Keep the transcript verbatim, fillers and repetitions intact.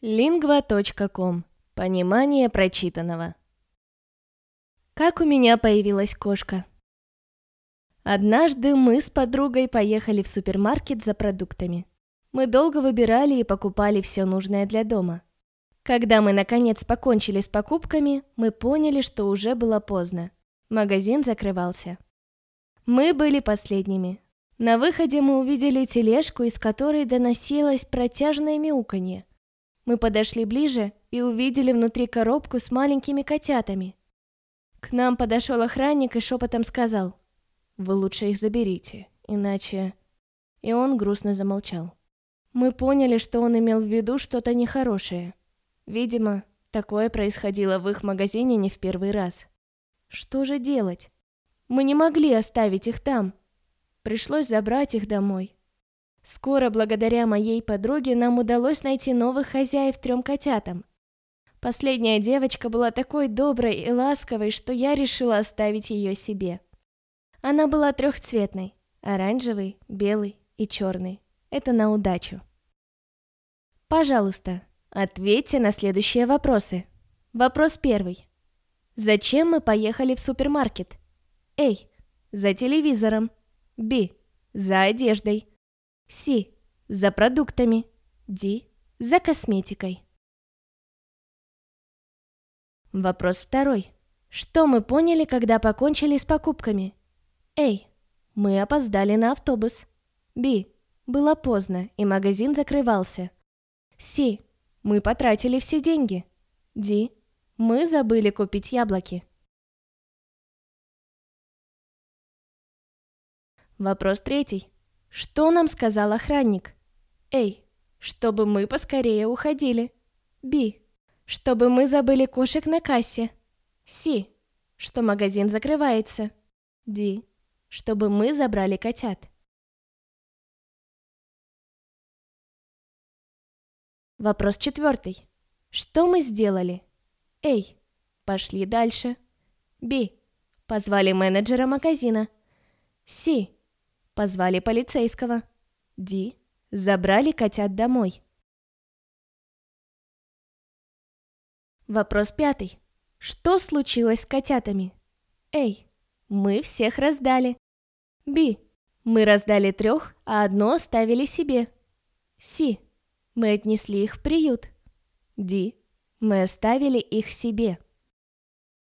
лингва точка ком. Понимание прочитанного. Как у меня появилась кошка? Однажды мы с подругой поехали в супермаркет за продуктами. Мы долго выбирали и покупали все нужное для дома. Когда мы наконец покончили с покупками, мы поняли, что уже было поздно. Магазин закрывался. Мы были последними. На выходе мы увидели тележку, из которой доносилось протяжное мяуканье. Мы подошли ближе и увидели внутри коробку с маленькими котятами. К нам подошел охранник и шепотом сказал: «Вы лучше их заберите, иначе...» И он грустно замолчал. Мы поняли, что он имел в виду что-то нехорошее. Видимо, такое происходило в их магазине не в первый раз. Что же делать? Мы не могли оставить их там. Пришлось забрать их домой. Скоро, благодаря моей подруге, нам удалось найти новых хозяев трем котятам. Последняя девочка была такой доброй и ласковой, что я решила оставить ее себе. Она была трехцветной: оранжевый, белый и черный. Это на удачу. Пожалуйста, ответьте на следующие вопросы. Вопрос первый. Зачем мы поехали в супермаркет? А. За телевизором. Б. За одеждой. С. За продуктами. Д. За косметикой. Вопрос второй. Что мы поняли, когда покончили с покупками? А. Мы опоздали на автобус. Б. Было поздно, и магазин закрывался. С. Мы потратили все деньги. Д. Мы забыли купить яблоки. Вопрос третий. Что нам сказал охранник? А. Чтобы мы поскорее уходили. Б. Чтобы мы забыли кошек на кассе. С. Что магазин закрывается. Д. Чтобы мы забрали котят. Вопрос четвертый. Что мы сделали? А. Пошли дальше. Б. Позвали менеджера магазина. С. Позвали полицейского. Д. Забрали котят домой. Вопрос пятый. Что случилось с котятами? А. Мы всех раздали. Б. Мы раздали трех, а одно оставили себе. С. Мы отнесли их в приют. Д. Мы оставили их себе.